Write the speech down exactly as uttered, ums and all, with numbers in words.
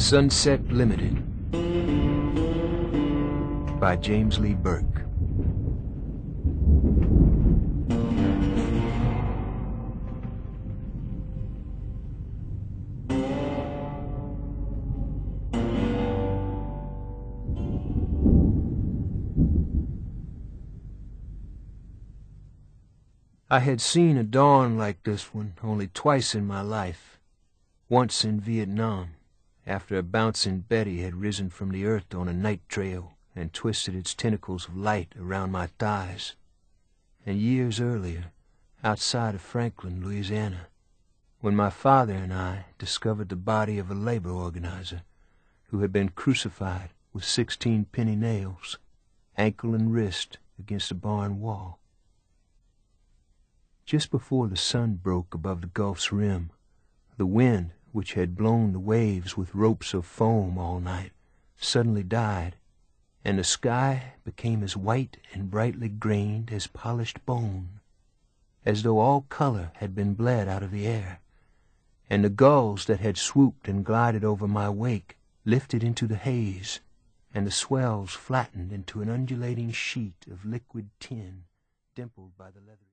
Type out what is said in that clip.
Sunset Limited by James Lee Burke. I had seen a dawn like this one only twice in my life. Once in Vietnam, after a bouncing Betty had risen from the earth on a night trail and twisted its tentacles of light around my thighs. And years earlier, outside of Franklin, Louisiana, when my father and I discovered the body of a labor organizer who had been crucified with sixteen penny nails, ankle and wrist, against a barn wall. Just before the sun broke above the Gulf's rim, the wind, which had blown the waves with ropes of foam all night, suddenly died, and the sky became as white and brightly grained as polished bone, as though all color had been bled out of the air, and the gulls that had swooped and glided over my wake lifted into the haze, and the swells flattened into an undulating sheet of liquid tin dimpled by the leather.